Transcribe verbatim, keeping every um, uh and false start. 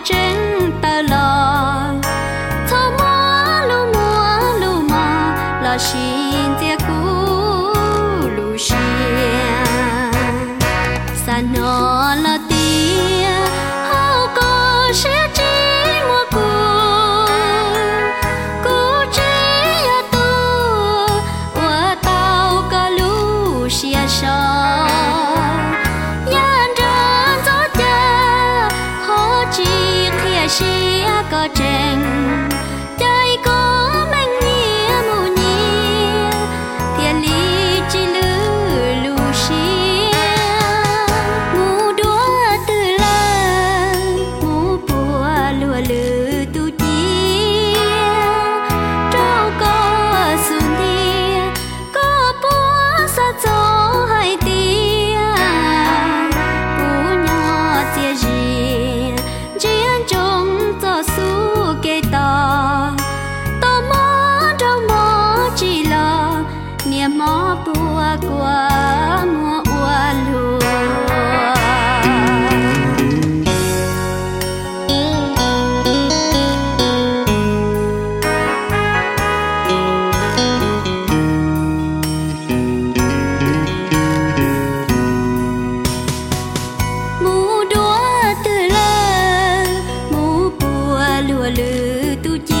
trên tờ lò thô múa lu múa lu mò là xin tia cũ lu xia sa nó là tia hao có sẽ chỉ mua cũ cũ chỉ ya tu wa tao có lu xia so xia có tranh chơi có mang nghĩa mù nhia thiên lý chỉ lư lù xia mù đua từ la mù bùa lùa lư tu chia trâu có xuân tia có bùa sa gió hai tia bùa nhỏ tia gì su kê to to mó trâu mó chỉ lo niềm mó bùa qua mùa ua lùa mù đua từ lơ mù bùa lùa lư tu